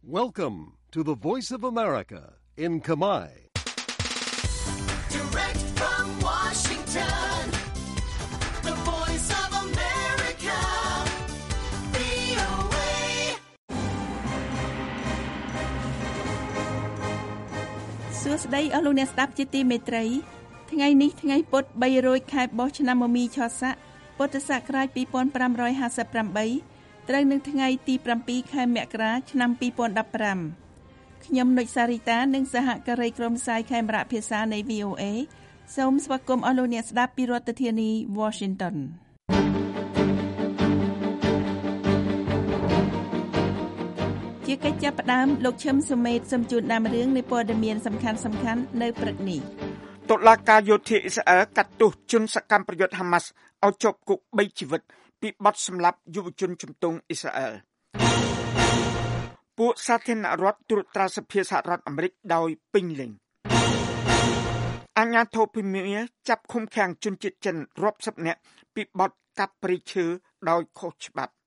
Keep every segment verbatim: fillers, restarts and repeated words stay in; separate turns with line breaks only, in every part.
Welcome to the Voice of America in Khmer.
Direct from Washington, the Voice of America, វី អូ เอ
សួស្តីអស់លោកអ្នកស្ដាប់ជាទីមេត្រីថ្ងៃនេះថ្ងៃពុធបីរោចខែបោះឆ្នាំមមីឆស័កពុទ្ធសករាជពីរពាន់ប្រាំរយហាសិបប្រាំបីត្រូវនឹងថ្ងៃទីប្រាំពីរខែមករាឆ្នាំពីរពាន់ដប់ប្រាំខ្ញុំនុចសារីតានិងសហការីក្រុមផ្សាយខេមរៈភាសានៃ វី អូ เอ សូមស្វាគមន៍អស់លោកអ្នកស្ដាប់ពីរដ្ឋធានី Washington ជាកិច្ចចាប់ផ្ដើមលោកឈឹមសុមេតសូមជូនដើមរឿងនៃព័ត៌មានសំខាន់ៗនៅព្រឹកនេះ
តុលាការយោធាអ៊ីស្រាអែលកាត់ទោសជនសកម្មប្រយុទ្ធហាម៉ាស់ឲ្យជាប់គុកបីជីវិតពីបទសម្លាប់យុវជនជំទង់អ៊ីស្រាអែលពួកសាធារណរដ្ឋត្រួតត្រាសភាសហរដ្ឋអាមេរិកដោយពេញលេញអាជ្ញាធរភូមាចាប់ឃុំឃាំងជនជាតិចិនរាប់សិបនាក់ពីបទកាប់ព្រៃឈើដោយខុសច្បាប់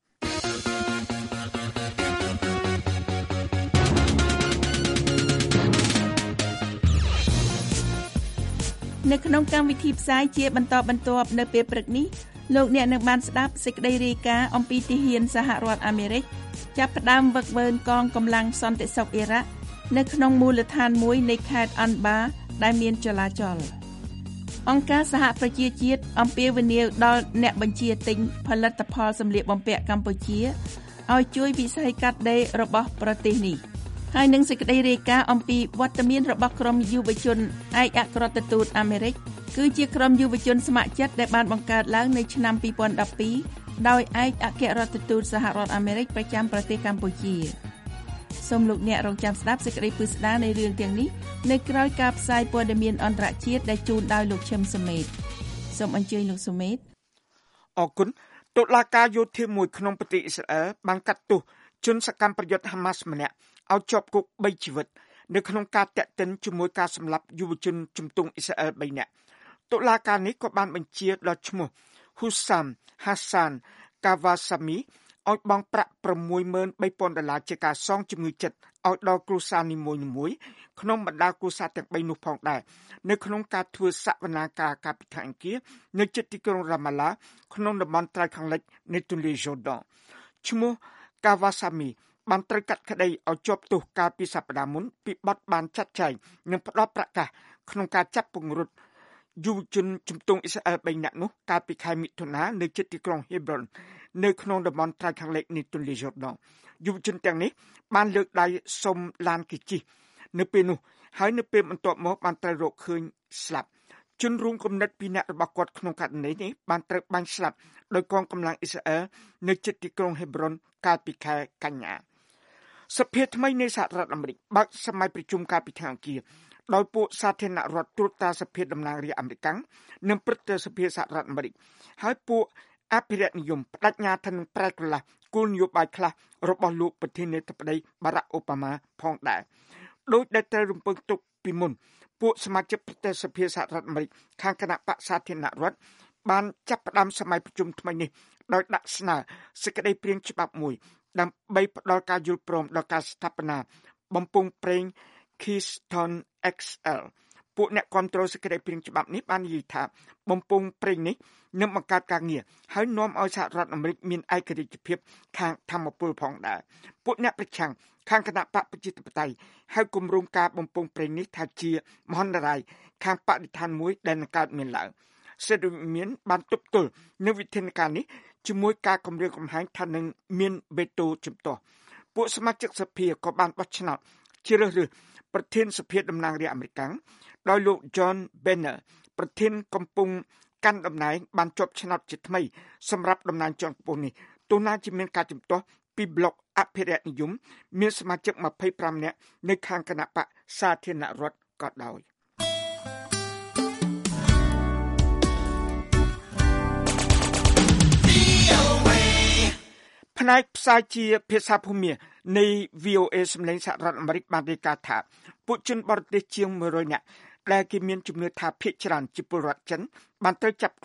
នៅក្នុងកម្មវិធីផ្សាយជាបន្តបន្ទាប់នៅពេលព្រឹកនេះលោកអ្នកនឹងបានស្ដាប់សេចក្តីរាយការណ៍អំពីទាហានសហរដ្ឋអាមេរិកចាប់ផ្ដើមវឹកវើកងកម្លាំងសន្តិសុខអ៊ីរ៉ាក់នៅក្នុងមូលដ្ឋានមួយនៃខេត្តអាន់បាដែលមានចលាចលអង្គការសហប្រជាជាតិអំពាវនាវដល់អ្នកបញ្ជាទិញផលិតផលសម្លៀកបំពាក់កម្ពុជាឲ្យជួយវិស័យកាត់ដេររបស់ប្រទេសនេះហើយនឹងសេចក្តីរាយការណ៍អំពីវត្តមានរបស់ក្រុមយុវជនឯកអគ្គរដ្ឋទូតអាមេរិកគឺជាក្រុមយុវជនស្ម័គ្រចិត្តដែលបានបង្កើតឡើងនៅឆ្នាំពីរពាន់ដប់ពីរដោយឯកអគ្គរដ្ឋទូតសហរដ្ឋអាមេរិកប្រចាំប្រទេសកម្ពុជាសូមលោកអ្នករងចាំស្ដាប់សេចក្តីពិស្ដារនៃរឿងទាំងនេះនៅក្រោយការផ្សាយព័ត៌មានអន្តរជាតិដែលជូនដោយលោកឈឹមសុមេតសូមអញ្ជើញលោកសុមេត
អរគុណតុលាការយោធាមួយក្នុងប្រទេសអ៊ីស្រាអែលបានកាត់ទោសជនសកម្មប្រយុទ្ធហាម៉ាស់ម្នាក់ឲ្យជាប់គុកបីជីវិតនៅក្នុងការតាក់ទិនជាមួយការសម្លាប់យុវជនជំទង់អ៊ីស្រាអែលបីនាក់តុលាការនេះក៏បានបញ្ជាដល់ឈ្មោះ Hussam Hassan Kawasami ឲ្យបង់ប្រាក់ ប្រាំមួយម៉ឺនបីពាន់ដុល្លារជាការសងជំងឺចិត្តឲ្យដល់គ្រួសារនីមួយៗក្នុងបណ្ដាគ្រួសារទាំងបីនោះផងដែរនៅក្នុងការធ្វើសវនាការកាលពីខែអង្គារនៅជិតទីក្រុងរ៉ាម៉ាឡាក្នុងតំបន់ត្រើយខាងលិចនៃទន្លេយ៉ូដនឈ្មោះ Kawasami បានត្រូវកាត់ក្តីឲ្យជាប់ទោសកាលពីសប្តាហ៍មុនពីបទបានចាត់ចែងនិងផ្ដល់ប្រកាសក្នុងការចាប់ពង្រត់យុវជនជំទង់អ៊ីស្រាអែលបីនាក់នោះកាលពីខែមិថុនានៅជិតទីក្រុង Hebron នៅក្នុងតំបន់ត្រើយខាងលិចនៃទន្លេយ៉ូដនយុវជនទាំងនេះបានលើកដៃសុំឡានគេជិះនៅពេលនោះហើយនៅពេលបន្ទាប់មកបានត្រូវរកឃើញស្លាប់ជនរួមគំនិតពីរនាក់របស់គាត់ក្នុងករណីនេះបានត្រូវបាញ់ស្លាប់ដោយកងកម្លាំងអ៊ីស្រាអែលនៅជិតទីក្រុង Hebron កាលពីខែកញ្ញាសភាថ្មីនៃសហរដ្ឋអាមេរិកបើកសម័យប្រជុំកាលពីថ្ងៃអង្គារដោយពួកសាធារណរដ្ឋត្រួតត្រាសភាតំណាងរាស្ត្រអាមេរិកនិងព្រឹទ្ធសភាសហរដ្ឋអាមេរិកហើយពួកអភិរក្សនិយមបដិញ្ញាថានឹងប្រែក្លាស់គោលនយោបាយខ្លះរបស់លោកប្រធានាធិបតីបារ៉ាក់អូបាម៉ាផងដែរដោយដែលត្រូវរំពឹងទុកពីមុនពួកសមាជិកព្រឹទ្ធសភាសហរដ្ឋអាមេរិកខាងគណៈបក្សសាធារណរដ្ឋបានចាប់ផ្ដើមសម័យប្រជុំថ្មីនេះដោយដាក់ស្នើសេចក្តីព្រាងច្បាប់មួយដើម្បីផ្ដល់ការយល់ព្រមដល់ការស្ថាបនាបំពង់ប្រេង Keystone អិច អែល ពួកអ្នកគ្រប់គ្រងសេចក្តីព្រាងច្បាប់នេះបាននិយាយថាបំពង់ប្រេងនេះនឹងបង្កើតការងារហើយនាំឲ្យសហរដ្ឋអាមេរិកមានឯករាជ្យភាពខាងធម្មពលផងដែរពួកអ្នកប្រឆាំងខាងគណៈបកប្រជាធិបតេយ្យហៅគម្រោងការបំពង់ប្រេងនេះថាជាមហន្តរាយខាងបរិស្ថានមួយដែលនឹងកើតមានឡើងសេរីមានបានទប់ទល់នឹងវិធានការនេះជាមួយការគម្រាមកំហែងថានឹងមានវេតូជំទាស់ពួកសមាជិកសភាក៏បានបោះឆ្នោតជ្រើសរើសប្រធានសភាតំណាងរាស្ត្រអាមេរិកដោយលោក John Boehner ប្រធានកំពុងកាន់តំណែងបានជាប់ឆ្នោតជាថ្មីសម្រាប់តំណែងជាន់ខ្ពស់នេះទោះណាជាមានការជំទាស់ពីប្លុកអភិរក្សនិយមមានសមាជិកម្ភៃប្រាំនាក់នៅខាងគណៈបកសាធារណរដ្ឋក៏ដោយផ្នែកផ្សាយជាភាសាភូមានៃ វី អូ เอ សម្លេងសហរដ្ឋអាមេរិកបានរាយការណ៍ថាពួកជនបរទេសជាងមួយរយនាក់ដែលគេមានជំនឿថាភាគច្រើនជាពលរដ្ឋចិនបានត្រូវចាប់ខ្លួន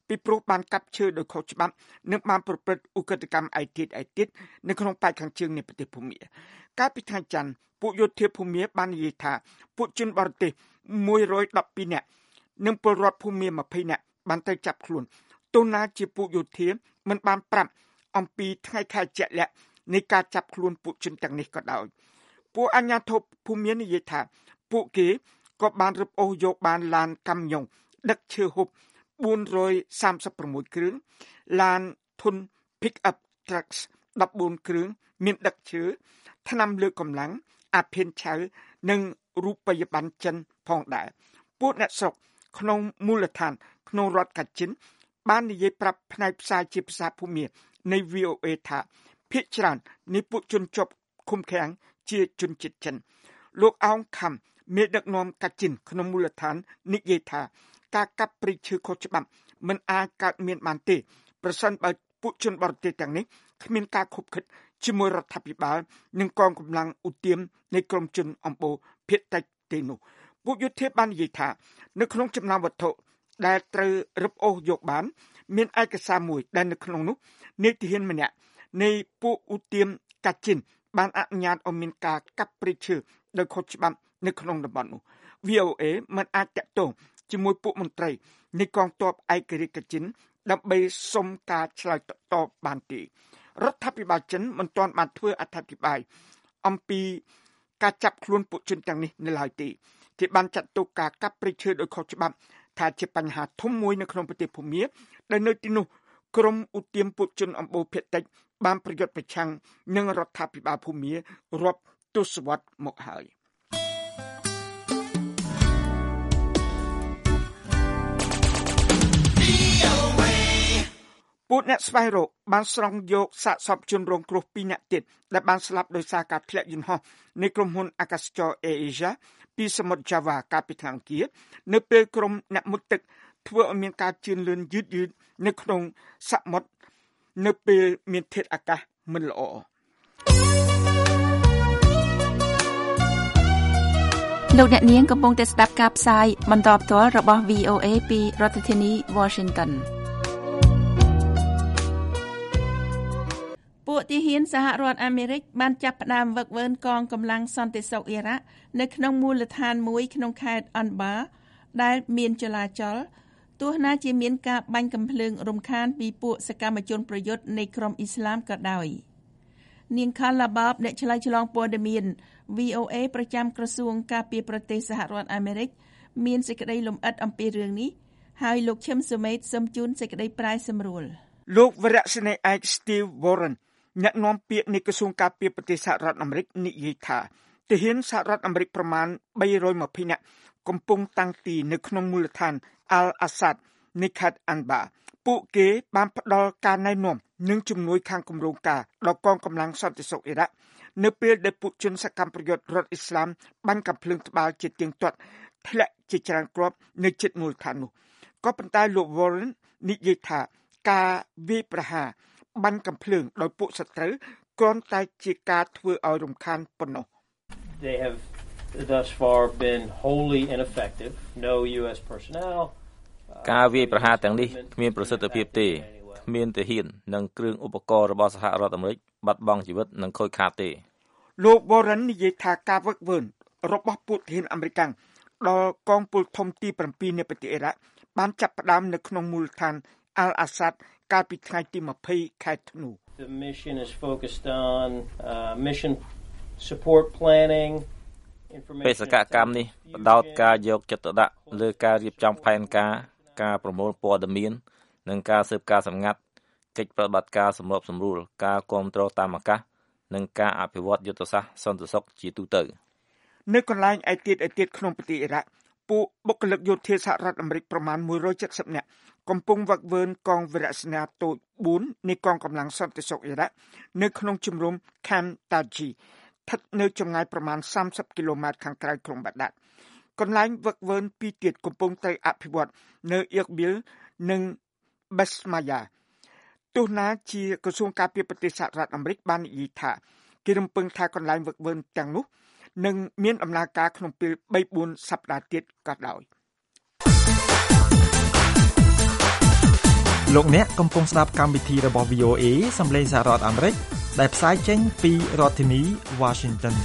ពីព្រោះបានកាប់ឈើដោយខុសច្បាប់និងបានប្រព្រឹត្តឧក្រិដ្ឋកម្មឯទៀតឯទៀតនៅក្នុងប៉ែកខាងជើងនៃប្រទេសភូមាកាលពីថ្ងៃច័ន្ទពួកយោធាភូមាបាននិយាយថាពួកជនបរទេសមួយរយដប់ពីរនាក់និងពលរដ្ឋភូមាម្ភៃនាក់បានទៅចាប់ខ្លួនទោះណាជាពួកយោធាមិនបានប្រាប់អំពីថ្ងៃខែជាក់លាក់នៃការចាប់ខ្លួនពួកជនទាំងនេះក៏ដោយពួកអាជ្ញាធរភូមានិយាយថាពួកគេក៏បានរឹបអូសយកបានឡានកាំយ៉ុងដឹកឈើហូបបួនរយសាមសិប៦គ្រឿងឡានធុន pick up trucks ដប់បួនគ្រឿងមានដឹកឈើថ្នាំលើកកម្លាំងអាភិនឆៅនិងរូបិយប័ណ្ណចិនផងដែរពួកអ្នកស្រុកក្នុងមូលដ្ឋានក្នុងរដ្ឋកាជិនបាននិយាយប្រាប់ផ្នែកផ្សាយជាភាសាភូមានៃ វី អូ เอ ថាភាគច្រើននៃពួកជនជាប់ឃុំឃាំងជាជនជាតិចិនលោកអោងខំមេដឹកនាំកាជិនក្នុងមូលដ្ឋាននិយាយថាការកាប់ព្រៃឈើខុសច្បាប់មិនអាចកើតមានបានទេប្រសិនបើពួកជនបរទេសទាំងនេះគ្មានការខុបខិតជាមួយរដ្ឋាភិបាលនិងកងកម្លាំងឧទាមនៃក្រមជនអំបូរភាគតិចទេនោះពួកយោធាបាននិយាយថានៅក្នុងចំណោមវត្ថុដែលត្រូវរឹបអូសយកបានមានឯកសារមួយដែលនៅក្នុងនោះនាយទាហានម្នាក់នៃពួកឧទាមកាជិនបានអនុញ្ញាតឲ្យមានការកាប់ព្រៃឈើដោយខុសច្បាប់នៅក្នុងតំបន់នោះ វី អូ เอ មិនអាចតាក់ទងជាមួយពួកមន្ត្រីនៃកងទ័ពឯករាជ្យកាជិនដើម្បីសុំការឆ្លើយតបបានទេរដ្ឋាភិបាលចិនមិនទាន់បានធ្វើអត្ថាធិប្បាយអំពីការចាប់ខ្លួនពួកជនទាំងនេះនៅឡើយទេគេបានចាត់ទុកការកាប់ព្រៃឈើដោយខុសច្បាប់ថាជាបញ្ហាធំមួយនៅក្នុងប្រទេសភូមាដែលនៅទីនោះក្រមឧទាមពួកជនអំបូរភាគតិចបានប្រយុទ្ធប្រឆាំងនឹងរដ្ឋាភិបាលភូមារាប់ទសវត្សរ៍មកហើយពួកអ្នកស្វែងរកបានស្រង់យកសាកសពជនរងគ្រោះពីរនាក់ទៀតដែលបានស្លាប់ដោយសារការធ្លាក់យន្តហោះនៃក្រុមហ៊ុនអាកាសចរ Asia ពីសមុទ្រ Java កាលពីថ្ងៃអង្គារនៅពេលក្រុមអ្នកមុជទឹកធ្វើឲ្យមានការជឿនលឿនយឺតយឺតនៅក្នុងសមុទ្រនៅពេលមានធាតុអាកាសមិនល្អ
លោកអ្នកនាងកំពុងតែស្ដាប់ការផ្សាយបន្តផ្ទាល់របស់ វី អូ เอ ពីរដ្ឋធានី Washingtonពួកទាហានសហរដ្ឋអាមេរិកបានចាប់ផ្ដើមវឹកវើនកងកម្លាំងសន្តិសុខអ៊ីរ៉ាក់នៅក្នុងមូលដ្ឋានមួយក្នុងខេត្តអនបាដែលមានចលាចលទោះណាជាមានការបាញ់កាំភ្លើងរំខានពីពួកសកម្មជនប្រយុទ្ធនៃក្រុមអ៊ីស្លាមក៏ដោយនាងខាឡាបាបអ្នកឆ្លើយឆ្លងព័ត៌មាន វី អូ เอ ប្រចាំក្រសួងការពារប្រទេសសហរដ្ឋអាមេរិកមានសេចក្តីលម្អិតអំពីរឿងនេះហើយលោកឈឹមសុមេតសូមជូនសេចក្តីប្រាយសម្រួល
លោកវរៈសេនីយ៍ឯក Steve Warrenអ្នកនាំពាក្យនៃក្រសួងការពារប្រទេសសហរដ្ឋអាមេរិកនិយាយថាទាហានសហរដ្ឋអាមេរិកប្រមាណបីរយម្ភៃនាក់កំពុងតាំងទីនៅក្នុងមូលដ្ឋាន Al-Assad នៃខេត្ត Anbar ពួកគេបានផ្ដល់ការណែនាំនិងជំនួយខាងគម្រោងការដល់កងកម្លាំងសន្តិសុខអ៊ីរ៉ាក់នៅពេលដែលពួកជនសកម្មប្រយុទ្ធរដ្ឋអ៊ីស្លាមបាញ់កាំភ្លើងត្បាល់ជាទៀងទាត់ធ្លាក់ជាច្រើនគ្រាប់នៅជិតមូលដ្ឋាននោះក៏ប៉ុន្តែលោក Warren និយាយថាការវាយប្រហារបាញ់កាំភ្លើងដោយពួកសត្រូវគ្រាន់តែជាការធ្វើឲ្យរំខានប៉ុណ្ណោះ
They have thus far been wholly ineffective. No យូ เอส personnel.
ការវាយប្រហារទាំងនេះគ្មានប្រសិទ្ធភាពទេគ្មានទាហាននិងគ្រឿងឧបករណ៍របស់សហរដ្ឋអាមេរិកបាត់បង់ជីវិតនិងខូចខាតទេ
លោក Warren និយាយថាការវឹកវើរបស់ពួកទាហានអាមេរិកដល់កងពលធំទី7នៃប្រទេសអ៊ីរ៉ាក់បានចាប់ផ្ដើមនៅក្នុងមូលដ្ឋាន Al-Assad កាលពីថ្ងៃទី20ខែធ្នូ
The mission is focused on uh, mission support planning
បេសកកម្មនេះបដោតការយកចិត្តទុកដាក់លើការរៀបចំផែនការការប្រមូលព័ត៌មាននិងការស៊ើបការសម្ងាត់កិច្ចប្រតិបត្តិការសម្របសម្រួលការគ្រប់គ្រងតាមអាកាសនិងការអភិវឌ្ឍយុទ្ធសាស្ត្រសន្តិសុខជាទូទៅ
នៅកន្លែងឯទៀតឯទៀតក្នុងប្រទេសអ៊ីរ៉ាក់ពួកបុគ្គលិកយោធាសហរដ្ឋអាមេរិកប្រមាណមួយរយเจ็ดសិបនាក់កំពុងវឹកវើកងវីរៈសេនាតូចបួននៃកងកម្លាំងសន្តិសុខអ៊ីរ៉ាក់នៅក្នុងជំរំ Camp Taji ស្ថិតនៅចម្ងាយប្រមាណសាមសិបគីឡូម៉ែត្រខាងក្រៅក្រុងបាដាតកន្លែងវឹកវើពីរទៀតកំពុងត្រូវអភិវឌ្ឍនៅ Irbil និង Basmaya ទោះណាជាក្រសួងការពារប្រទេសសហរដ្ឋអាមេរិកបាននិយាយថាគេរំពឹងថាកន្លែងវឹកវើទាំងនោះនឹងមានដំណើរការក្នុងពេល បីបួន សប្តាហ៍ទៀតក៏ដោយ
លោកអ្នកកំពុងស្ដាប់កម្មវិធីរបស់ វី អូ เอ សម្លេងសហរដ្ឋអាមេរិកដែលផ្សាយចេញពីរដ្ឋធានី Washington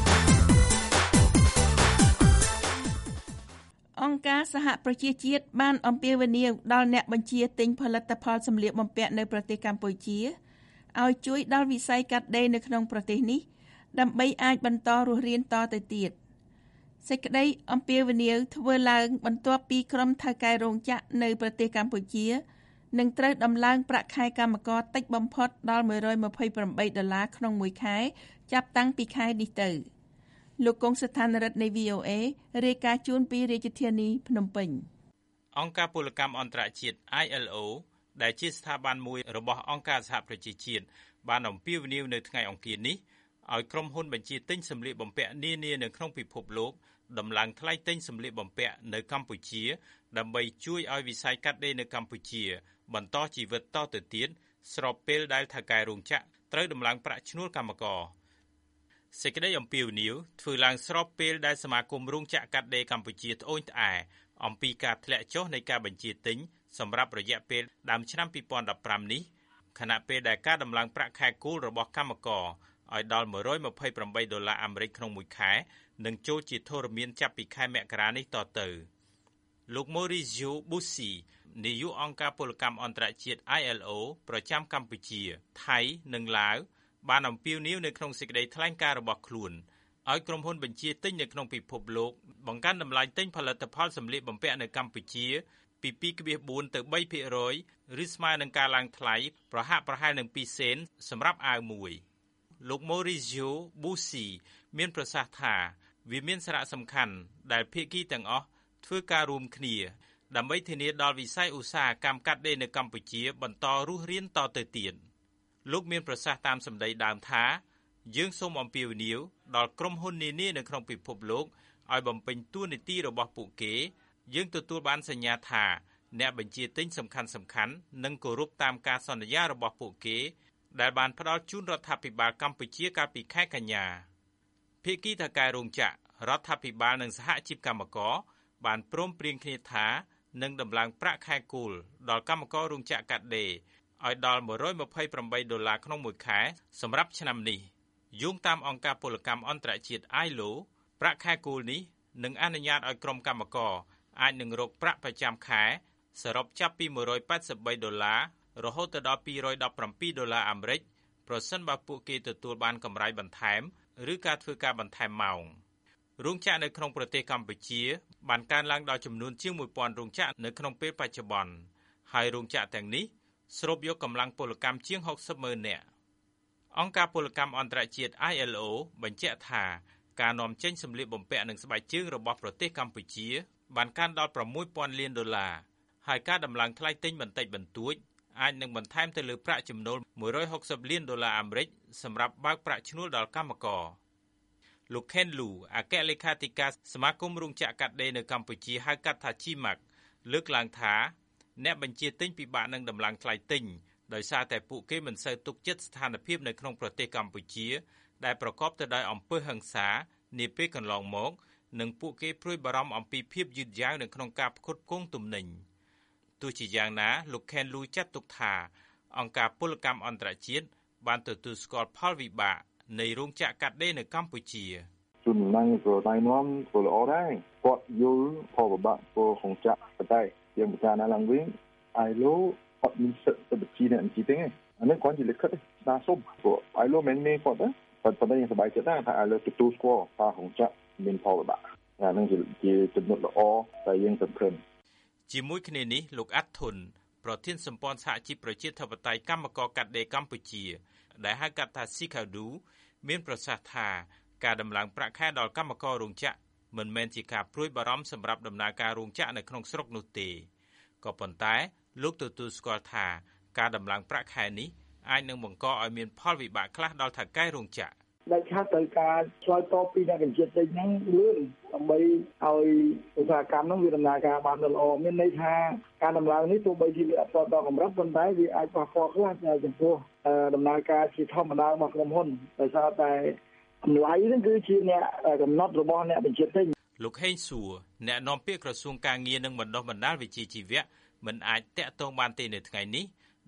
អង្គការសហប្រជាជាតិបានអំពាវនាវដល់អ្នកបញ្ជាទិញផលិតផលសម្លៀកបំពាក់នៅប្រទេសកម្ពុជាឲ្យជួយដល់វិស័យកាត់ដេរនៅក្នុងប្រទេសនេះដើម្បីអាចបន្តរស់រានតទៅទៀតសេចក្តីអំពាវនាវធ្វើឡើងបន្ទាប់ពីក្រុមថៅកែរោងចក្រនៅប្រទេសកម្ពុជានឹងត្រូវដំឡើងប្រាក់ខែកម្មករតិចបំផុតដល់មួយរយម្ភៃប្រាំបីដុល្លារក្នុងមួយខែចាប់តាំងពីខែនេះទៅលោកកុងស្ថានរដ្ឋនៃ វី អូ เอ រាយការណ៍ជូនពីរាជធានីភ្នំពេញ
អង្គការពលកម្មអន្តរជាតិ ไอ แอล โอ ដែលជាស្ថាប័នមួយរបស់អង្គការសហប្រជាជាតិបានអំពាវនាវនៅថ្ងៃអង្គារនេះឲ្យក្រុមហ៊ុនបញ្ជាទិញសម្លៀកបំពាក់នានានៅក្នុងពិភពលោកដំឡើងថ្លៃទិញសម្លៀកបំពាក់នៅកម្ពុជាដើម្បីជួយឲ្យវិស័យកាត់ដេរនៅកម្ពុជាបន្តជីវិតតទៅទៀតស្របពេលដែលថៅកែរោងចក្រត្រូវដំឡើងប្រាក់ឈ្នួលកម្មករសេចក្តីអំពាវនាវធ្វើឡើងស្របពេលដែលសមាគមរោងចក្រកាត់ដេរកម្ពុជាត្អូញត្អែអំពីការធ្លាក់ចុះនៃការបញ្ជាទិញសម្រាប់រយៈពេលដើមឆ្នាំពីរពាន់ដប់ប្រាំនេះខណៈពេលដែលការដំឡើងប្រាក់ខែគោលរបស់កម្មករឲ្យដល់មួយរយម្ភៃប្រាំបីដុល្លារអាមេរិកក្នុងមួយខែនឹងចូលជាធរមានចាប់ពីខែមករានេះតទៅលោក Maurizio Bussi នាយកអង្គការពលកម្មអន្តរជាតិ ไอ แอล โอ ប្រចាំកម្ពុជាថៃនិងឡាវបានអំពាវនាវនៅក្នុងសេចក្តីថ្លែងការណ៍របស់ខ្លួនឲ្យក្រុមហ៊ុនបញ្ជាទិញនៅក្នុងពិភពលោកបង្កើនតម្លៃទិញផលិតផលសម្លៀកបំពាក់នៅកម្ពុជាពីពីរភាគបួនទៅបីភាគរយឬស្មើនឹងការឡើងថ្លៃប្រហាក់ប្រហែលនឹងពីរសេនសម្រាប់អាវមួយលោក Maurizio Bussi មានប្រសាសន៍ថាវាមានសារៈសំខាន់ដែលភាគីទាំងអស់ធ្វើការរួមគ្នាដើម្បីធានាដល់វិស័យឧស្សាហកម្មកាត់ដេរនៅកម្ពុជាបន្តរស់រានតទៅទៀតលោកមានប្រសាសន៍តាមសម្ដីដើមថាយើងសូមអំពាវនាវដល់ក្រុមហ៊ុននានានៅក្នុងពិភពលោកឲ្យបំពេញតួនាទីរបស់ពួកគេយើងទទួលបានសញ្ញាថាអ្នកបញ្ជាទិញសំខាន់សំខាន់នឹងគោរពតាមការសន្យារបស់ពួកគេដែលបានផ្ដល់ជូនរដ្ឋាភិបាលកម្ពុជាកាលពីខែកញ្ញាភាគីថៅកែរោងចក្ររដ្ឋាភិបាលនិងសហជីពកម្មករបានព្រមព្រៀងគ្នាថានឹងដំឡើងប្រាក់ខែគោលដល់កម្មកររោងចក្រកាត់ដេរឲ្យដល់មួយរយម្ភៃប្រាំបីដុល្លារក្នុងមួយខែសម្រាប់ឆ្នាំនេះយោងតាមអង្គការពលកម្មអន្តរជាតិ ไอ แอล โอ ប្រាក់ខែគោលនេះនឹងអនុញ្ញាតឲ្យក្រុមកម្មករអាចនឹងរកប្រាក់ប្រចាំខែសរុបចាប់ពីមួយរយប៉ែតសិបបីដុល្លាររហូតដល់ពីររយដប់ប្រាំពីរដុល្លារអាមេរិកប្រសិនបើពួកគេទទួលបានកម្រៃបន្ថែមឬការធ្វើការបន្ថែមម៉ោងរោងចក្រនៅក្នុងប្រទេសកម្ពុជាបានកើនឡើងដល់ចំនួនជាងមួយពាន់រោងចក្រនៅក្នុងពេលបច្ចុប្បន្នហើយរោងចក្រទាំងនេះស្រូបយកកម្លាំងពលកម្មជាងហុកសិបម៉ឺននាក់អង្គការពលកម្មអន្តរជាតិ ไอ แอล โอ បញ្ជាក់ថាការនាំចេញសម្លៀកបំពាក់និងស្បែកជើងរបស់ប្រទេសកម្ពុជាបានកើនដល់ប្រមាណពាន់លានដុល្លារហើយការដំឡើងថ្លៃទិញបន្តិចបន្តួចអាចនឹងបន្ថែមទៅលើប្រាក់ចំណូលមួយរយហុកសិបលានដុល្លារអាមេរិកសម្រាប់បើកប្រាក់ឈ្នួលដល់កម្មករលោក Ken Lu អគ្គលេខាធិការសមាគមរោងចក្រកាត់ដេរនៅកម្ពុជាហៅកាត់ថា ជីម៉ាក់ លើកឡើងថាអ្នកបញ្ជាទិញពិបាកនឹងដំឡើងថ្លៃទិញដោយសារតែពួកគេមិនសូវទុកចិត្តស្ថានភាពនៅក្នុងប្រទេសកម្ពុជាដែលប្រកបទៅដោយអំពើហិង្សានាពេលកន្លងមកនិងពួកគេព្រួយបារម្ភអំពីភាពយឺតយ៉ាវនៅក្នុងការផ្គត់ផ្គង់ទំនិញទោះជាយ៉ាងណាលោក Ken Lu ចាត់ទុកថាអង្គការពលកម្មអន្តរជាតិបានទទួលស្គាល់ផលវិបាកនៃរោងចក្រកាត់ដេរនៅកម្ពុជា
ជំនាញក៏ណៃនាំក៏ល្អដែរគាត់យល់ផលវិបាកcủaរោងចក្រប៉ុន្តែយើងពិចារណាឡើងវិញ ไอ แอล โอ អត់មានសិទ្ធិទៅបញ្ជាអ្នកបញ្ជាទេអានេះគាត់ជាលិខិតស្នើសុំព្រោះ ไอ แอล โอ មិនមែនគាត់ទេប៉ុន្តែយើងសប្បាយចិត្តដែរថា ไอ แอล โอ ទទួលស្គាល់ថារោងចក្រមានផលវិបាកអានឹងជាចំណុចល្អដែលយើងសង្ឃឹម
ជាមួយគ្នានេះលោកអាត់ធុនប្រធានសម្ព័ន្ធសហជីពប្រជាធិបតេយ្យកម្មករកាត់ដេរកម្ពុជាដែលហៅកាត់ថា ស៊ី ខាវឌូ មានប្រសាសន៍ថាការដំឡើងប្រាក់ខែដល់កម្មកររោងចក្រមិនមែនជាការព្រួយបារម្ភសម្រាប់ដំណើរការរោងចក្រនៅក្នុងស្រុកនោះទេក៏ប៉ុន្តែលោកទទួលស្គាល់ថាការដំឡើងប្រាក់ខែនេះអាចនឹងបង្កឲ្យមានផលវិបាកខ្លះដល់ថៅកែរោងចក្រ
ដែលថាត្រូវការឆ្លើយតបពីអ្នកបញ្ជាទិញហ្នឹងលឿនដើម្បីឲ្យឧស្សាហកម្មហ្នឹងវាដំណើរការបានល្អមានន័យថាការដំឡើងនេះទោះបីជាវាអត់ទាន់ដល់កម្រិតប៉ុន្តែវាអាចប៉ះពាល់ខ្លះចំពោះដំណើរការជាធម្មតារបស់ក្រុមហ៊ុនដោយសារតែតម្លៃហ្នឹងគឺជាអ្នកកំណត់របស់អ្នកបញ្ជាទិញ
លោកហេងសួរអ្នកនាំពាក្យក្រសួងការងារនិងបណ្ដុះបណ្ដាលវិជ្ជាជីវៈមិនអាចតាក់ទងបានទេនៅថ្ងៃនេះ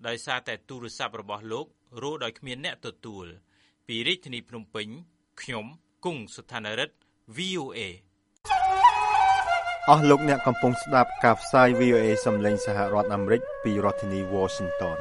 ដោយសារតែទូរស័ព្ទរបស់លោករੂដោយគ្មានអ្នកទទួលពីរាជធានីភ្នំពេញខ្ញុំគង់សុថានរិទ្ធ វី អូ เอ
អស់លោកអ្នកកំពុងស្ដាប់ការផ្សាយ វី អូ เอ សំឡេងសហរដ្ឋអាមេរិកពីរដ្ឋធានី Washington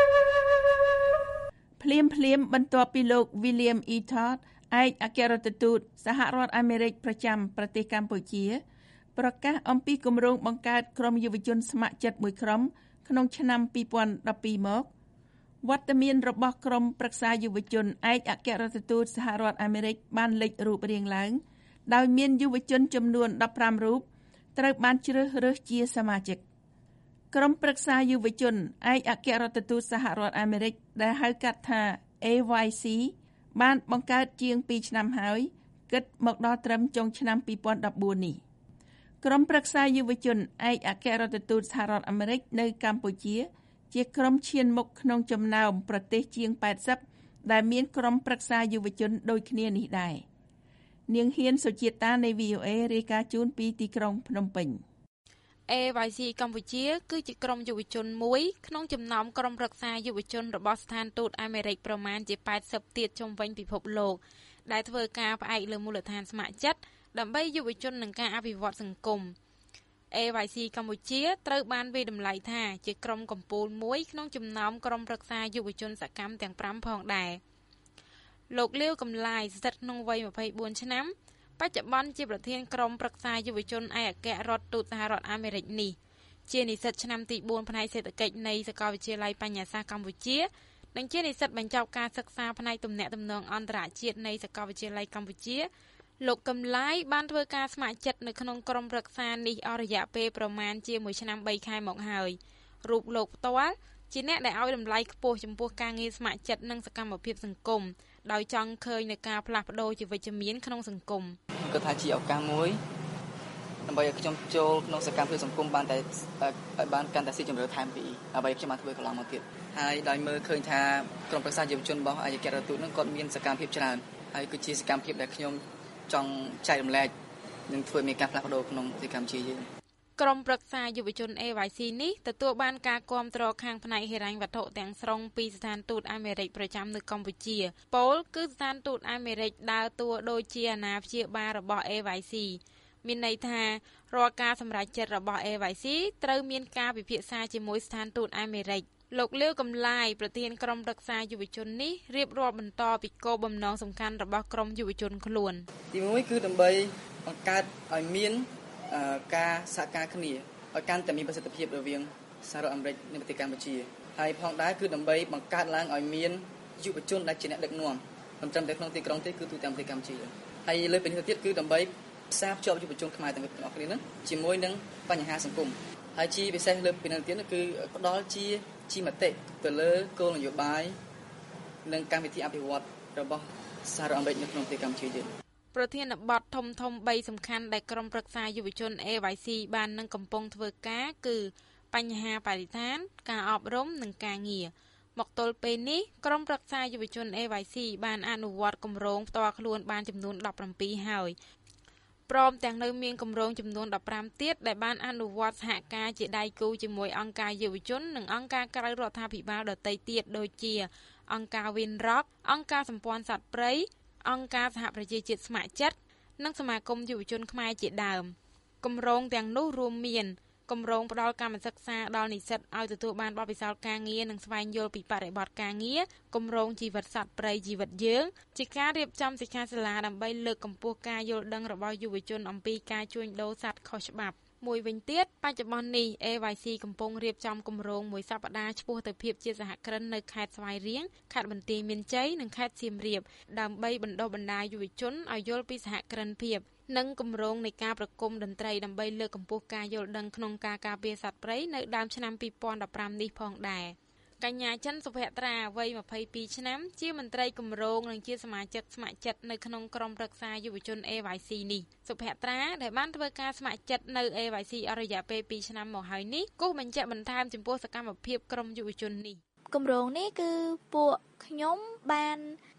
ភ្លាមភ្លាមបន្ទាប់ពីលោក William E. Todd ឯកអគ្គរដ្ឋទូតសហរដ្ឋអាមេរិកប្រចាំប្រទេសកម្ពុជាប្រកាសអំពីគម្រោងបង្កើតក្រុមយុវជនស្ម័គ្រចិត្តមួយក្រុមក្នុងឆ្នាំពីរពាន់ដប់ពីរមកវត្តមានរបស់ក្រុមប្រឹក្សាយុវជនឯកអគ្គរដ្ឋទូតសហរដ្ឋអាមេរិកបានលេចរូបរាងឡើងដោយមានយុវជនចំនួនដប់ប្រាំរូបត្រូវបានជ្រើសរើសជាសមាជិកក្រុមប្រឹក្សាយុវជនឯកអគ្គរដ្ឋទូតសហរដ្ឋអាមេរិកដែលហៅកាត់ថា เอ វ៉ៃ ซี បានបង្កើតជាងពីរឆ្នាំហើយគិតមកដល់ត្រឹមចុងឆ្នាំពីរពាន់ដប់បួននេះក្រុមប្រឹក្សាយុវជនឯកអគ្គរដ្ឋទូតសហរដ្ឋអាមេរិកនៅកម្ពុជាជាក្រុមឈានមុខក្នុងចំណោមប្រទេសជាងแปดสิบដែលមានក្រុមប្រឹក្សាយុវជនដូចគ្នានេះដែរនាងហ៊ានសុជាតានៃ វី អូ เอ រាយការណ៍ជូនពីទីក្រុងភ្នំពេញ
เอ វ៉ៃ ซี កម្ពុជាគឺជាក្រុមយុវជនមួយក្នុងចំណោមក្រុមប្រឹក្សាយុវជនរបស់ស្ថានទូតអាមេរិកប្រមាណជាแปดสิบទៀតជុំវិញពិភពលោកដែលធ្វើការផ្អែកលើមូលដ្ឋានស្ម័គ្រចិត្តដើម្បីយុវជននិងការអភិវឌ្ឍសង្គម เอ វ៉ៃ ซี កម្ពុជាត្រូវបានវាយតម្លៃថាជាក្រុមកំពូលមួយក្នុងចំណោមក្រុមប្រឹក្សាយុវជនសកម្មទាំងប្រាំផងដែរលោកលាវកំឡាយស្ថិតក្នុងវ័យยี่สิบสี่ឆ្នាំបច្ចុប្បន្នជាប្រធានក្រុមប្រឹក្សាយុវជនឯកអគ្គរដ្ឋទូតសហរដ្ឋអាមេរិកនេះជានិស្សិតឆ្នាំទីបួនផ្នែកសេដ្ឋកិច្ចនៃសាកលវិទ្យាល័យបញ្ញាសាស្ត្រកម្ពុជានិងជានិស្សិតបញ្ចប់ការសិក្សាផ្នែកទំនាក់ទំនងអន្តរជាតិនៃសាកលវិទ្យាល័យកម្ពុជាលោកកំឡាយបានធ្វើការស្ម័គ្រចិត្តនៅក្នុងក្រុមប្រឹក្សានេះអស់រយៈពេលប្រមាណជាមួយឆ្នាំបីខែមកហើយរូបលោកផ្ទាល់ជាអ្នកដែលឲ្យតម្លៃខ្ពស់ចំពោះការងារស្ម័គ្រចិត្តនិងសកម្មភាពសង្គមដោយចង់ឃើញនៅការផ្លាស់ប្ដូរជាវិជ្ជមានក្នុងសង្គម
គាត់ថាជាឱកាសមួយដើម្បីឲ្យខ្ញុំចូលក្នុងសកម្មភាពសង្គមបានតែឲ្យបានកាន់តែស៊ីជម្រៅថែមពីអ្វីខ្ញុំបានធ្វើកន្លងមកទៀតហើយដោយមើលឃើញថាក្រុមប្រឹក្សាយុវជនរបស់ឯកអគ្គរដ្ឋទូតនឹងគាត់មានសកម្មភាពច្រើនហើយគឺជាសកម្មភាពដែលខ្ញុំចង់ចែករំលែកនិងធ្វើមានការផ្លាស់ប្ដូរក្នុងប្រទេសកម្ពុជាយើង
ក្រុមប្រឹក្សាយុវជន เอ វ៉ៃ ซี នេះទទួលបានការគាំទ្រខាងផ្នែកហិរញ្ញវត្ថុទាំងស្រុងពីស្ថានទូតអាមេរិកប្រចាំនៅកម្ពុជាពោលគឺស្ថានទូតអាមេរិកដើរតួដូចជាអាណាព្យាបាលរបស់ เอ វ៉ៃ ซี មានន័យថារាល់ការសម្រេចចិត្តរបស់ เอ វ៉ៃ ซี ត្រូវមានការពិភាក្សាជាមួយស្ថានទូតអាមេរិកលោកលាវកំឡាយប្រធានក្រុមប្រឹក្សាយុវជននេះរៀបរាប់បន្តពីគោលបំណងសំខាន់របស់ក្រុមយុវជនខ្លួន
ទីមួយគឺដើម្បីបង្កើតឲ្យមានការសហការគ្នាឲ្យកាន់តែមានប្រសិទ្ធភាពរវាងសហរដ្ឋអាមេរិកនិងប្រទេសកម្ពុជាហើយផងដែរគឺដើម្បីបង្កើតឡើងឲ្យមានយុវជនដែលជាអ្នកដឹកនាំមិនត្រឹមតែក្នុងទីក្រុងទេគឺទូទាំងប្រទេសកម្ពុជាហើយលើពីនេះទៅទៀតគឺដើម្បីផ្សារភ្ជាប់យុវជនខ្មែរទាំងអស់គ្នានឹងជាមួយនឹងបញ្ហាសង្គមហើយជាពិសេសលើពីនេះទៀតគឺផ្ដល់ជាជាមតិទៅលើគោលនយោបាយនិងកម្មវិធីអភិវឌ្ឍរបស់សហរដ្ឋអាមេរិកនៅក្នុងប្រទេសកម្ពុជាយើង
ប្រធានបទធំធំបីសំខាន់ដែលក្រុមប្រឹក្សាយុវជន เอ វ៉ៃ ซี បាននឹងកំពុងធ្វើការគឺបញ្ហាបរិស្ថានការអប់រំនិងការងារមកទល់ពេលនេះក្រុមប្រឹក្សាយុវជន เอ វ៉ៃ ซี បានអនុវត្តគម្រោងផ្ទាល់ខ្លួនបានចំនួនដប់ប្រាំពីរហើយព្រមទាំងនៅមានគម្រោងចំនួនដប់ប្រាំទៀតដែលបានអនុវត្តសហការជាដៃគូជាមួយអង្គការយុវជននិងអង្គការក្រៅរដ្ឋាភិបាលដទៃទៀតដូចជាអង្គការ Winrock អង្គការសម្ព័ន្ធសត្វព្រៃអង្គការសហប្រជាជាតិស្ម័គ្រចិត្តនិងសមាគមយុវជនខ្មែរជាដើមគម្រោងទាំងនោះរួមមានគម្រោងផ្ដល់កម្មសិក្សាដល់និស្សិតឲ្យទទួលបានបទពិសោធន៍ការងារនិងស្វែងយល់ពីបរិបទការងារគម្រោងជីវិតសត្វព្រៃជីវិតយើងជាការរៀបចំសិក្ខាសាលាដើម្បីលើកកម្ពស់ការយល់ដឹងរបស់យុវជនអំពីការជួញដូរសត្វខុសច្បាប់មួយវិញទៀតបច្ចុប្បន្ននេះ เอ វ៉ៃ ซี កំពុងរៀបចំគម្រោងមួយសប្តាហ៍ឆ្ពោះទៅភាពជាសហគ្រិននៅខេត្តស្វាយរៀងខេត្តបន្ទាយមានជ័យនិងខេត្តសៀមរាបដើម្បីបណ្ដុះបណ្ដាលយុវជនឲ្យយល់ពីសហគ្រិនភាពនិងគម្រោងនៃការប្រគំតន្ត្រីដើម្បីលើកកម្ពស់ការយល់ដឹងក្នុងការការពារសត្វព្រៃនៅដើមឆ្នាំពីរពាន់ដប់ប្រាំនេះផងដែរកញ្ញាចិនសុភត្រាវ័យยี่สิบสองឆ្នាំជាមន្ត្រីគម្រោងនិងជាសមាជិកស្ម័គ្រចិត្តនៅក្នុងក្រុមប្រឹក្សាយុវជន เอ វ៉ៃ ซี នេះសុភត្រាដែលបានធ្វើការស្ម័គ្រចិត្តនៅ เอ វ៉ៃ ซี អស់រយៈពេលពីរឆ្នាំមកហើយនេះគូសបញ្ជាក់បន្ថែមចំពោះសកម្មភាពក្រុមយុវជននេះ
គម្រោងនេះគឺពួកខ្ញុំបាន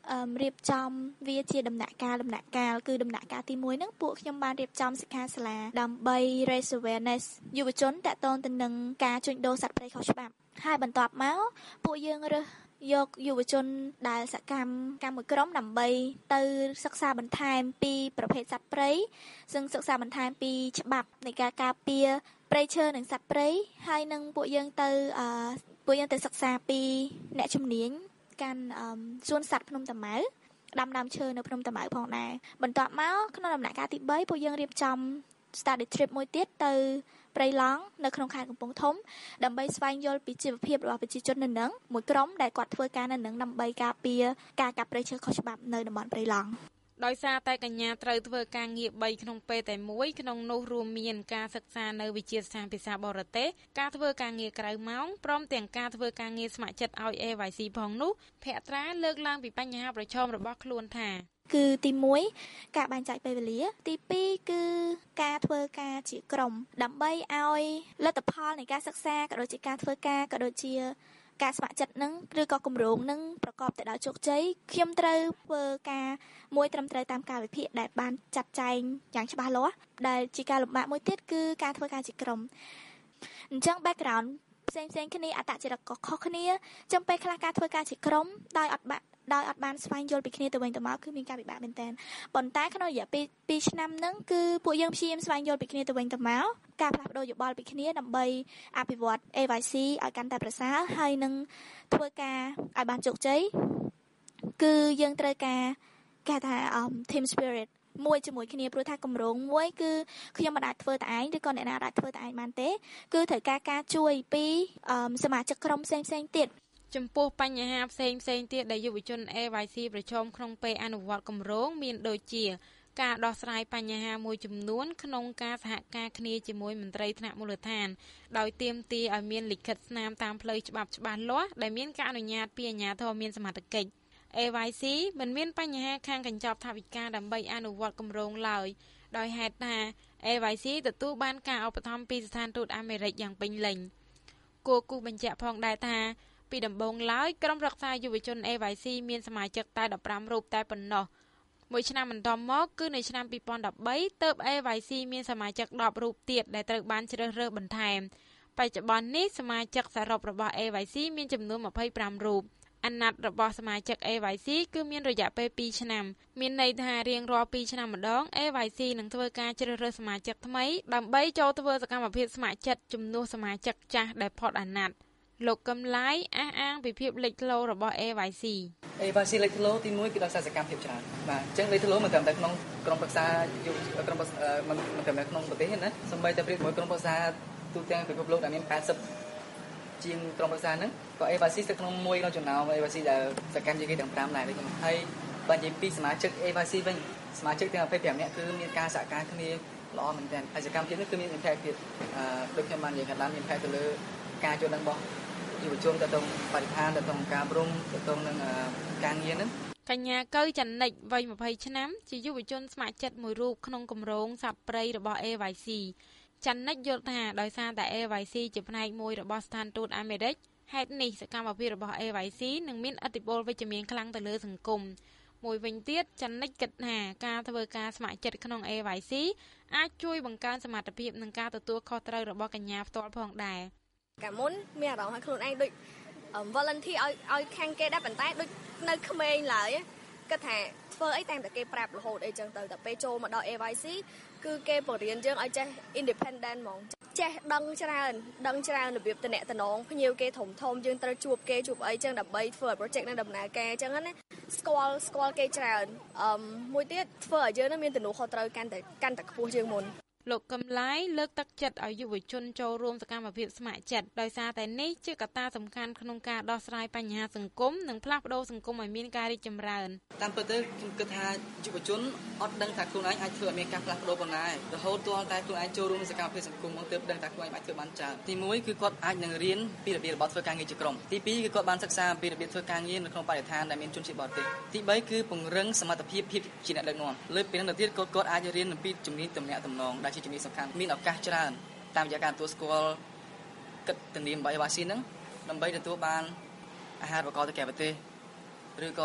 រៀបចំវាជាដំណាក់កាលដំណាក់កាលគឺដំណាក់កាលទីមួយហ្នឹងពួកខ្ញុំបានរៀបចំសិក្ខាសាលាដើម្បី raise awareness យុវជនតាក់ទងទៅនឹងការជួញដូរសត្វព្រៃខុសច្បាប់ហើយបន្ទាប់មកពួកយើងរើសយកយុវជនដែលសកម្មកម្មមួយក្រុមដើម្បីទៅសិក្សាបន្ថែមពីប្រភេទសត្វព្រៃซึ่งសិក្សាបន្ថែមពីច្បាប់នៃការការពារព្រៃឈើនិងសត្វព្រៃហើយនឹងពួកយើងទៅអឺពួកយើងទៅសិក្សាពីអ្នកជំនាញកាន់សួនសត្វភ្នំតាម៉ៅដាំដើមឈើនៅភ្នំតាម៉ៅផងដែរបន្ទាប់មកក្នុងដំណាក់កាលទីបីពួកយើងរៀបចំ study trip មួយទៀតទៅព្រៃឡង់នៅក្នុងខេត្តកំពង់ធំដើម្បីស្វែងយល់ពីជីវភាពរបស់ប្រជាជននៅនឹងមួយក្រុមដែលគាត់ធ្វើការនៅនឹងដើម្បីការពារការកាប់ព្រៃឈើខុសច្បាប់នៅតំបន់ព្រៃឡង់
ដោយសារតែកញ្ញាត្រូវធ្វើការងារបីក្នុងពេលតែមួយក្នុងនោះរួមមានការសិក្សានៅវិទ្យាស្ថានភាសាបរទេសការធ្វើការងារក្រៅម៉ោងព្រមទាំងការធ្វើការងារស្ម័គ្រចិត្តឲ្យ เอ វ៉ៃ ซี ផងនោះភក្ត្រាលើកឡើងពីបញ្ហាប្រឈមរបស់ខ្លួនថា
គឺទីមួយការបែងចែកពេលវេលាទីពីរគឺការធ្វើការជាក្រុមដើម្បីឲ្យលទ្ធផលនៃការសិក្សាក៏ដូចជាការធ្វើការក៏ដូចជាការស្ម័គ្រចិត្តនឹងឬក៏គម្រោងនឹងប្រកបទៅដោយជោគជ័យខ្ញុំត្រូវធ្វើការមួយត្រឹមត្រូវតាមកាលវិភាគដែលបានចាត់ចែងយ៉ាងច្បាស់លាស់ដែលជាការលំបាកមួយទៀតគឺការធ្វើការជាក្រុមអញ្ចឹង background ផ្សេងផ្សេងគ្នាអត្តចរិតក៏ខុសគ្នាចំពេលខ្លះការធ្វើការជាក្រុមដោយអត់បាក់ដោយអត់បានស្វែងយល់ពីគ្នាទៅវិញទៅមកគឺមានការពិបាកមែនទែនប៉ុន្តែក្នុងរយៈពេលពីរឆ្នាំហ្នឹងគឺពួកយើងព្យាយាមស្វែងយល់ពីគ្នាទៅវិញទៅមកការផ្លាស់ប្ដូរយោបល់ពីគ្នាដើម្បីអភិវឌ្ឍ เอ វ៉ៃ ซี ឲ្យកាន់តែប្រសើរហើយនឹងធ្វើការឲ្យបានជោគជ័យគឺយើងត្រូវការគេថា team spirit មួយជាមួយគ្នាព្រោះថាគម្រោងមួយគឺខ្ញុំមិនអាចធ្វើតែឯងឬក៏អ្នកណាអាចធ្វើតែឯងបានទេគឺត្រូវការការជួយពីសមាជិកក្រុមផ្សេងផ្សេងទៀត
ចំពោះបញ្ហាផ្សេងផ្សេងទៀតដែលយុវជន เอ វ៉ៃ ซี ប្រឈមក្នុងពេលអនុវត្តគម្រោងមានដូចជាការដោះស្រាយបញ្ហាមួយចំនួនក្នុងការសហការគ្នាជាមួយមន្ត្រីថ្នាក់មូលដ្ឋានដោយទាមទារឲ្យមានលិខិតស្នាមតាមផ្លូវច្បាប់ច្បាស់លាស់ដែលមានការអនុញ្ញាតពីអាជ្ញាធរមានសមត្ថកិច្ច เอ វ៉ៃ ซี មិនមានបញ្ហាខាងកញ្ចប់ថវិកាដើម្បីអនុវត្តគម្រោងឡើយដោយហេតុថា เอ វ៉ៃ ซี ទទួលបានការឧបត្ថម្ភពីស្ថានទូតអាមេរិកយ៉ាងពេញលេញគួរគូសបញ្ជាក់ផងដែរថាពីដំបូងឡើយក្រុមរក្សាយុវជន เอ វ៉ៃ ซี មានសមាជិកតែដប់ប្រាំរូបតែប៉ុណ្ណោះមួយឆ្នាំបន្តមកគឺនៅឆ្នាំពីរពាន់ដប់បីទើប เอ វ៉ៃ ซี មានសមាជិកដប់រូបទៀតដែលត្រូវបានជ្រើសរើសបន្ថែមបច្ចុប្បន្ននេះសមាជិកសរុបរបស់ เอ វ៉ៃ ซี មានចំនួនម្ភៃប្រាំរូបអាណត្តិរបស់សមាជិក เอ វ៉ៃ ซี គឺមានរយៈពេលពីរឆ្នាំមានន័យថារៀងរាល់ពីរឆ្នាំម្ដង เอ វ៉ៃ ซี នឹងធ្វើការជ្រើសរើសសមាជិកថ្មីដើម្បីចូលធ្វើសកម្មភាពស្ម័គ្រចិត្តជំនួសសមាជិកចាស់ដែលផុតអាណត្តិលោកកឹមឡាយអះអាងពីភាពលេចធ្លោរបស់ เอ វ៉ៃ ซี
เอ វ៉ៃ ซี លេចធ្លោទីមួយគឺដោយសារសកម្មភាពច្រើនបាទអញ្ចឹងលេចធ្លោមិនត្រឹមតែក្នុងក្រុមប្រឹក្សាយុវក្រុមមិនមិនត្រឹមតែក្នុងប្រទេសទេណាសូម្បីតែប្រៀបជាមួយក្រុមប្រឹក្សាទូទាំងពិភពលោកដែលមានแปดสิบជាងក្រុមប្រឹក្សាហ្នឹងក៏ เอ វ៉ៃ ซี ស្ថិតក្នុងមួយក្នុងចំណោម เอ វ៉ៃ ซี ដែលសកម្មជាងគេទាំង5ដែរដូចខ្ញុំហើយបើនិយាយពីសមាជិក เอ វ៉ៃ ซี វិញសមាជិកទាំងยี่สิบห้าនាក់គឺមានការសហការគ្នាល្អមែនទែនហើយសកម្មភាពនេះគឺមាន impact ទៀតអឺដូចខ្ញុំបាននិយាយខាងដើមមាន impact ទៅលើការចូលដឹងរបស់យុវជនទៅក្នុងបរិស្ថានទៅក្នុងការប្រំទៅក្នុងនឹងការងារហ្នឹង
កញ្ញាកៅចនិចវ័យម្ភៃឆ្នាំជាយុវជនស្ម័គ្រចិត្តមួយរូបក្នុងគម្រោងសត្វព្រៃរបស់ เอ វ៉ៃ ซี ចនិចយល់ថាដោយសារតែ เอ វ៉ៃ ซี ជាផ្នែកមួយរបស់ស្ថានទូតអាមេរិកហេតុនេះសកម្មភាពរបស់ เอ វ៉ៃ ซี នឹងមានឥទ្ធិពលវិជ្ជមានខ្លាំងទៅលើសង្គមមួយវិញទៀតចនិចគិតថាការធ្វើការស្ម័គ្រចិត្តក្នុង เอ វ៉ៃ ซี អាចជួយបង្កើនសមត្ថភាពនិងការទទួលខុសត្រូវរបស់កញ្ញាផ្ទាល់ផងដែរ
កាលមុនមានអារម្មណ៍ថាខ្លួនឯងដូច volunteer ឲ្យឲ្យខាងគេដែរប៉ុន្តែដូចនៅក្មេងឡើយគាត់ថាធ្វើអីតាមតែគេប្រាប់រហូតអីចឹងទៅតែពេលចូលមកដល់ เอ វ៉ៃ ซี គឺគេបង្រៀនយើងឲ្យចេះ independent ហ្មងចេះដឹងច្រើនដឹងច្រើនរបៀបតំណែងតំណងភ្ញៀវគេធំធំយើងត្រូវជួបគេជួបអីចឹងដើម្បីធ្វើឲ្យ project នឹងដំណើរការចឹងណាស្គាល់ស្គាល់គេច្រើនអឺមួយទៀតធ្វើឲ្យយើងនឹងមានទំនួលខុសត្រូវកាន់តែកាន់តែខ្ពស់ជាងមុន
លោកកឹមឡាយលើកទឹកចិត្តឲ្យយុវជនចូលរួមសកម្មភាពស្ម័គ្រចិត្តដោយសារតែនេះជាកត្តាសំខាន់ក្នុងការដោះស្រាយបញ្ហាសង្គមនិងផ្លាស់ប្ដូរសង្គមឲ្យមានការរីកចម្រើន
តាមពិតទៅខ្ញុំគិតថាយុវជនអត់ដឹងថាខ្លួនឯងអាចធ្វើឲ្យមានការផ្លាស់ប្ដូរប៉ុណ្ណារហូតទាល់តែខ្លួនឯងចូលរួមសកម្មភាពសង្គមមកទើបដឹងថាខ្លួនឯងអាចធ្វើបានច្រើនទីមួយគឺគាត់អាចនឹងរៀនពីរបៀបរបបធ្វើការងារជាក្រុមទីពីរគឺគាត់បានសិក្សាពីរបៀបធ្វើការងារនៅក្នុងបរិស្ថានដែលមានជនជាតិបរទេសទីបីគឺពង្រឹងសមត្ថភាពភាពជាអ្នកដឹកនាំលើពីនេះទៅទៀតគាត់គាត់អាចរៀនអំពីជំនាញទំនាក់ទំនងដែលជាជំនាញសំខាន់មានឱកាសច្រើនតាមរយៈការទទួលស្គាល់គិតទំនៀមរបស់ เอ វ៉ៃ ซี ហ្នឹងដើម្បីទទួលបានអាហារូបករណ៍ទៅក្រៅប្រទេសឬក៏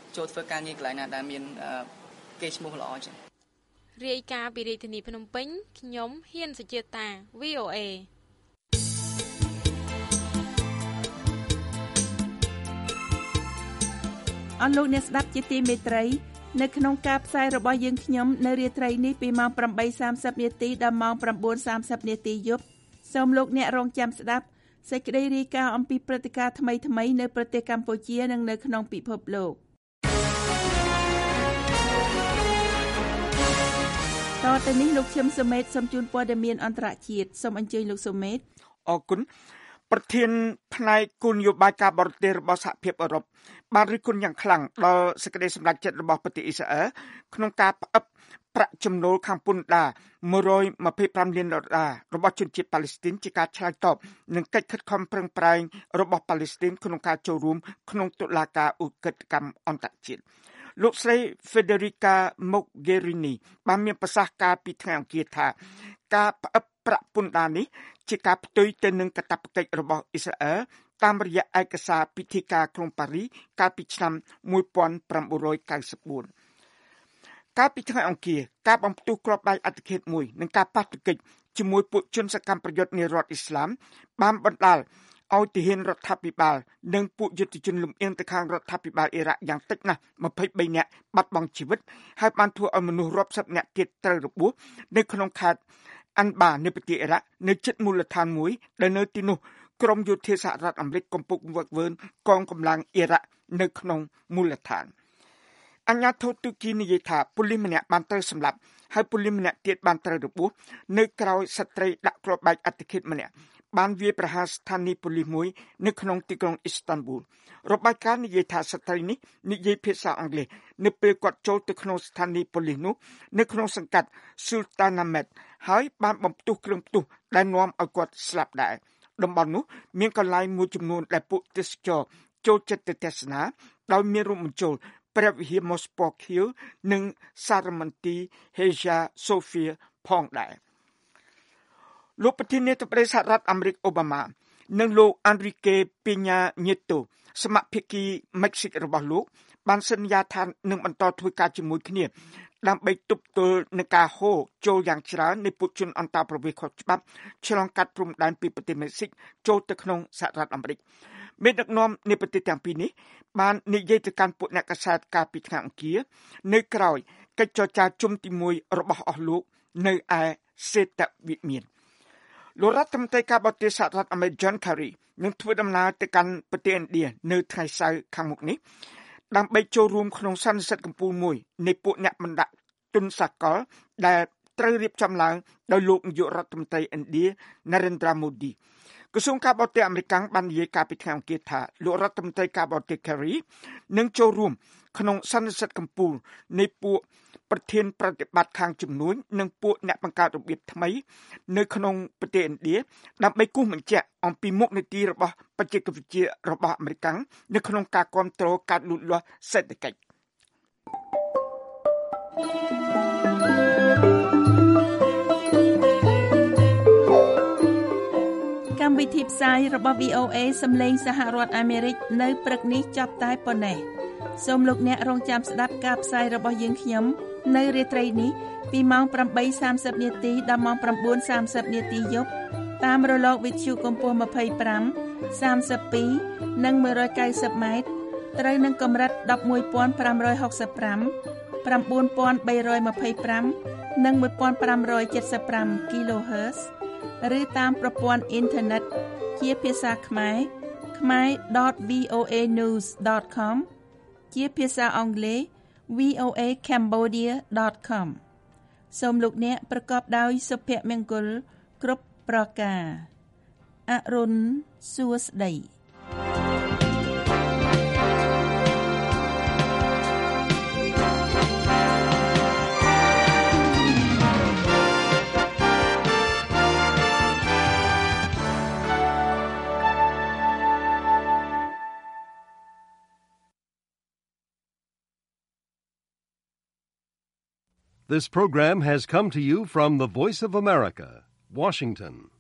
ចូលធ្វើការងារកន្លែងណាដែលមានកេរ្តិ៍ឈ្មោះល្អចឹង
រាយការណ៍ពីរាជធានីភ្នំពេញខ្ញុំហ៊ានសុជាតា វី អូ เอ
អស់លោកអ្នកស្ដាប់ជាទីមេត្រីនៅក្នុងការផ្សាយរបស់យើងខ្ញុំនៅរាត្រីនេះពីម៉ោង ប្រាំបីសាមសិប នាទីដល់ម៉ោង ប្រាំបួនសាមសិប នាទីយប់សូមលោកអ្នករងចាំស្ដាប់សេចក្តីរាយការណ៍អំពីព្រឹត្តិការណ៍ថ្មីៗនៅប្រទេសកម្ពុជានិងនៅក្នុងពិភពលោកតទៅនេះលោកឈឹមសុមេតសូមជូនព័ត៌មានអន្តរជាតិសូមអញ្ជើញលោកសុមេត
អរគុណប្រធានផ្នែកគោលនយោបាយការបរទេសរបស់សហភាពអឺរ៉ុបបានរិះគន់យ៉ាងខ្លាំងដល់សេចក្តីសម្រេចចិត្តរបស់ប្រទេសអ៊ីស្រាអែលក្នុងការផ្អឹបប្រាក់ចំណូលខាងពន្ធដារមួយរយម្ភៃប្រាំលានដុល្លាររបស់ជនជាតិប៉ាឡេស្ទីនជាការឆ្លើយតបនឹងកិច្ចខិតខំប្រឹងប្រែងរបស់ប៉ាឡេស្ទីនក្នុងការចូលរួមក្នុងតុលាការឧក្រិដ្ឋកម្មអន្តរជាតិលោកស្រី Federica Mogherini បានមានប្រសាសន៍កាលពីថ្ងៃអង្គារថាការផ្អឹបប្រាក់ពន្ធដារនេះជាការផ្ទុយទៅនឹងកាតព្វកិច្ចរបស់អ៊ីស្រាអែលតាមរយៈឯកសារពិធីការក្រុងប៉ារីសកាលពីឆ្នាំមួយពាន់ប្រាំបួនរយកៅសិបបួនកាលពីថ្ងៃអង្គារការបំផ្ទុះគ្រាប់បែកអត្តឃាតមួយនិងការប៉ះទង្គិចជាមួយពួកជនសកម្មប្រយុទ្ធនៃរដ្ឋអ៊ីស្លាមបានបណ្ដាលឲ្យទាហានរដ្ឋាភិបាលនិងពួកយុទ្ធជនលំអៀងទៅខាងរដ្ឋាភិបាលអ៊ីរ៉ាក់យ៉ាងតិចណាស់ម្ភៃបីនាក់បាត់បង់ជីវិតហើយបានធ្វើឲ្យមនុស្សរាប់សិបនាក់ទៀតត្រូវរបួសនៅក្នុងខេត្តអានបានៃប្រទេសអ៊ីរ៉ាក់នៅជិតមូលដ្ឋានមួយដែលនៅទីនោះក្រុមយោធាសហរដ្ឋអាមេរិកកំពុងវឹកវើកងកម្លាំងអ៊ីរ៉ាក់នៅក្នុងមូលដ្ឋានអញ្ញាធិបតេយ្យទូគីនិយាយថាប៉ូលីសម្នាក់បានត្រូវសម្លាប់ហើយប៉ូលីសម្នាក់ទៀតបានត្រូវរបួសនៅក្រៅស្ត្រីដាក់គ្រាប់បែកអត្តឃាតម្នាក់បានវាយប្រហារស្ថានីយ៍ប៉ូលីសមួយនៅក្នុងទីក្រុងអ៊ីស្តានប៊ូលរបាយការណ៍និយាយថាស្ត្រីនេះនិយាយភាសាអង់គ្លេសនៅពេលគាត់ចូលទៅក្នុងស្ថានីយ៍ប៉ូលីសនោះនៅក្នុងសង្កាត់ Sultanahmet ហើយបានបំផ្ទុះគ្រឿងផ្ទុះដែលនាំឲ្យគាត់ស្លាប់ដែរតំបន់នោះមានកន្លែងមួយចំនួនដែលពួកទេសចរចូលចិត្តទៅទស្សនាដោយមានរួមបញ្ចូលព្រះវិហារ Mospor Hill និងសារមន្ទីរ Hagia Sophia ផងដែរលោកប្រធានាធិបតីសហរដ្ឋអាមេរិកអូបាម៉ានិងលោក Enrique Peña Nieto សមាភិកីមិចស៊ិករបស់លោកបានសន្យាថានឹងបន្តធ្វើការជាមួយគ្នាដើម្បីទប់ទល់នឹងការហូរចូលយ៉ាងច្រើននៃពួកជនអន្តោប្រវេសន៍ខុសច្បាប់ឆ្លងកាត់ព្រំដែនពីប្រទេសមិចស៊ិកចូលទៅក្នុងសហរដ្ឋអាមេរិកមេដឹកនាំនៃប្រទេសទាំងពីរនេះបាននិយាយទៅកាន់ពួកអ្នកកាសែតកាលពីថ្ងៃអង្គារនៅក្រៅកិច្ចចរចាជុំទីមួយរបស់អស់លោកនៅឯសេតវិមានលោករដ្ឋមន្ត្រីការបរទេសសហរដ្ឋអាមេរិក John Kerry នឹងធ្វើដំណើរទៅកាន់ប្រទេសឥណ្ឌានៅថ្ងៃសៅរ៍ខាងមុខនេះដើម្បីចូលរួមក្នុងសន្និសីទកំពូលមួយនៃពួកអ្នកបណ្ដាក់ទុនសាកលដែលត្រូវរៀបចំឡើងដោយលោកនាយករដ្ឋមន្ត្រីឥណ្ឌា Narendra Modi ក្រសួងការបរទេសអាមេរិកបាននិយាយកាលពីថ្ងៃអង្គារថាលោករដ្ឋមន្ត្រីការបរទេស Kerry នឹងចូលរួមក្នុងសន្និសីទកំពូលនៃពួកប្រធានប្រតិបត្តិខាងជំនួញនិងពួកអ្នកបង្កើតរបៀបថ្មីនៅក្នុងប្រទេសឥណ្ឌាដើម្បីគូសបញ្ជាក់អំពីមុខនីតិរបស់បច្ចេកវិទ្យារបស់អាមេរិកនៅក្នុងការគ្រប់គ្រងការលូតលាស់សេដ្ឋកិច្ច
កម្មវិធីផ្សាយរបស់ វី អូ เอ សំឡេងសហរដ្ឋអាមេរិកនៅព្រឹកនេះចប់តែប៉ុណ្ណេះសូមលោកអ្នករងចាំស្ដាប់ការផ្សាយរបស់យើងខ្ញុំនៅរាត្រីនេះពីម៉ោង ប្រាំបីសាមសិប នាទីដល់ម៉ោង ប្រាំបួនសាមសិប នាទីយប់តាមរលកវិទ្យុកម្ពស់ ម្ភៃប្រាំ សាមសិបពីរ និង មួយរយកៅសិប ម៉ែត្រត្រូវនឹងកម្រិត ដប់មួយពាន់ប្រាំរយហុកសិបប្រាំ ប្រាំបួនពាន់បីរយម្ភៃប្រាំ និង មួយពាន់ប្រាំរយចិតសិបប្រាំ kHz ឬតាមប្រព័ន្ធអ៊ីនធឺណិតជាភាសាខ្មែរ ខ្មែរ ដត វី អូ เอ นิวส์ ដត com ជាភាសាអង់គ្លេស វី អូ เอ คม ボディア ដត com សូមលោកអ្នកប្រកបដោយសុភមង្គលគ្រប់ប្រការអរុនសួស្តី
This program has come to you from the Voice of America, Washington.